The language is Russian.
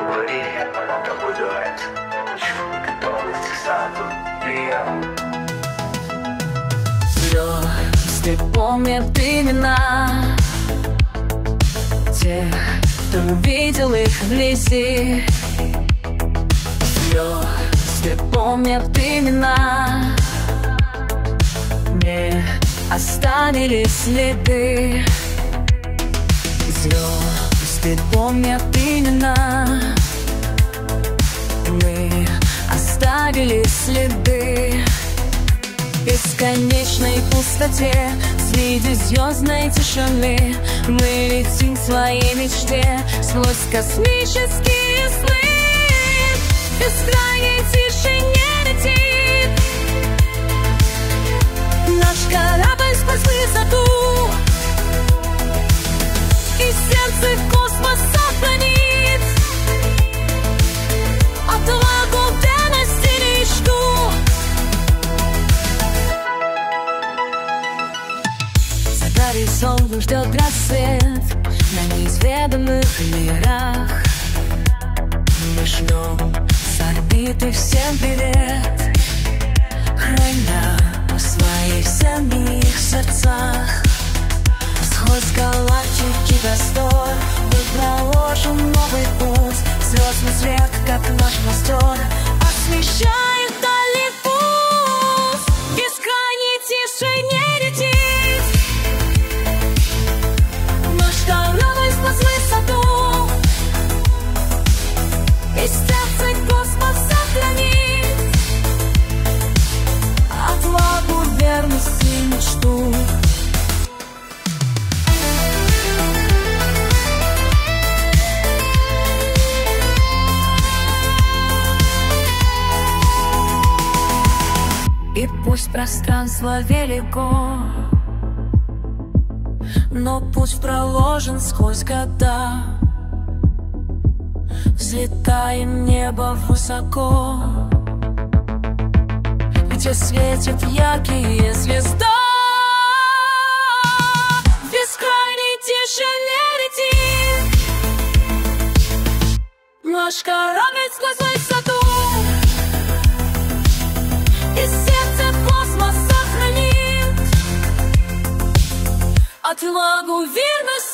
говорили, тобой дует. Готовность к саду, Звезды помнят имена тех, кто увидел их вблизи. Звезды помнят имена, не оставили следы. Звезды помнят имена, мы оставили следы. В бесконечной пустоте, среди звездной тишины, мы летим к своей мечте сквозь космические сны. В бескрайней тишине летит наш корабль сквозь высоту, и сердце космос сохранит отвагу, верность и мечту. За горизонтом ждет рассвет на неизведанных мирах. Мы ждем с орбиты всем привет, храня в своих самих сердцах. Сквозь галактики простор мы проложим новый путь. Звездный свет, как наш костер, освещает дальний путь. В бескрайней тишине летит наш корабль сквозь высоту, и сердце космос сохранит отвагу, верность и мечту. И пусть пространство велико, но путь проложен сквозь года. Взлетаем в небо высоко, где светит яркие звезда. В бескрайней тишине летит наш корабль сквозь высоту, и сердце космос сохранит отвагу, верность